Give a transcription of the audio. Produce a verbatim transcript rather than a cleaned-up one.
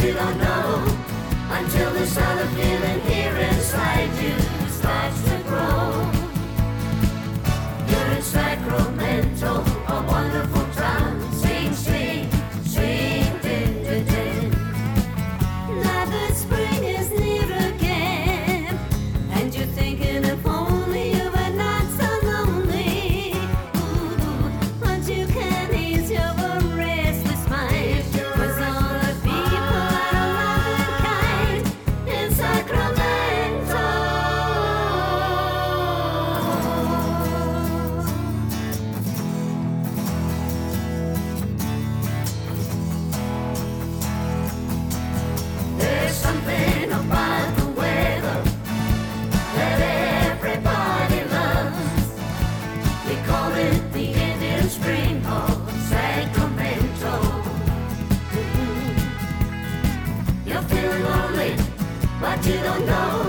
you don't know until the solid feeling here inside you starts to grow. You're in Sacramento, a wonderful town. Sing, swing, swing, din, din, din. Now that spring is near again, and you're thinking if only you were not so lonely. Ooh, but you can ease your restless mind, 'cause all the people are loving kind in Sacramento. There's something about the weather that everybody loves. We call it the Indian Spring of Sacramento. Mhm. You feel lonely, but you don't know